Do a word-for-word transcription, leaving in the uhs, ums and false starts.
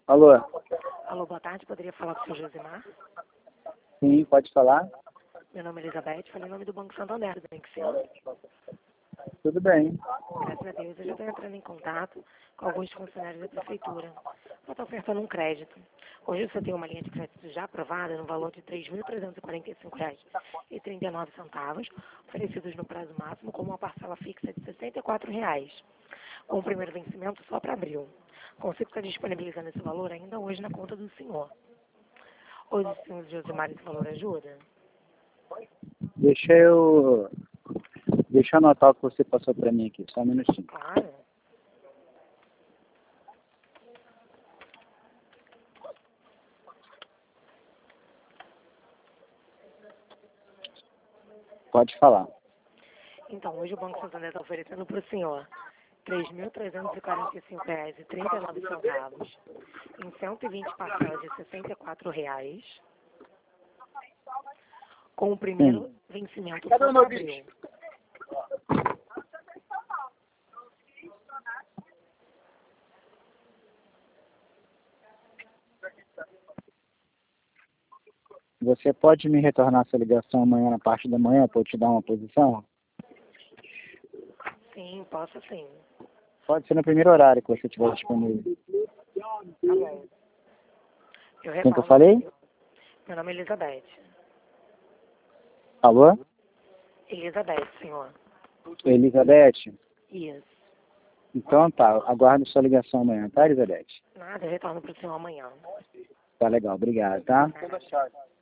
Alô? Alô, boa tarde. Poderia falar com o senhor Josimar? Sim, pode falar? Meu nome é Elizabeth, falei em nome do Banco Santander, tudo bem com o senhor? Tudo bem. Graças a Deus, eu já estou entrando em contato com alguns funcionários da prefeitura. Eu estou ofertando um crédito. Hoje você tem uma linha de crédito já aprovada no valor de três mil trezentos e quarenta e cinco reais e trinta e nove centavos, oferecidos no prazo máximo com uma parcela fixa de sessenta e quatro reais, com o primeiro vencimento só para abril. Consigo estar disponibilizando esse valor ainda hoje na conta do senhor. Hoje, senhor Josimar, esse valor ajuda? Deixa eu... Deixa eu anotar o que você passou para mim aqui, só um minutinho. Claro. Pode falar. Então, hoje o Banco Santander está oferecendo para o senhor três mil trezentos e quarenta e cinco reais e trinta e nove centavos em cento e vinte parcelas de sessenta e quatro reais, com o primeiro Sim. vencimento só para abril. Você pode me retornar essa ligação amanhã na parte da manhã para eu te dar uma posição? Sim, posso sim. Pode ser no primeiro horário que você tiver disponível. Tá bom. Eu Quem que eu retorno, falei? senhor. Meu nome é Elizabeth. Alô? Elizabeth, senhor. Elizabeth? Isso. Então tá, aguardo sua ligação amanhã, tá, Elizabeth? Nada, eu retorno para o senhor amanhã. Tá legal, obrigado, tá? Nada.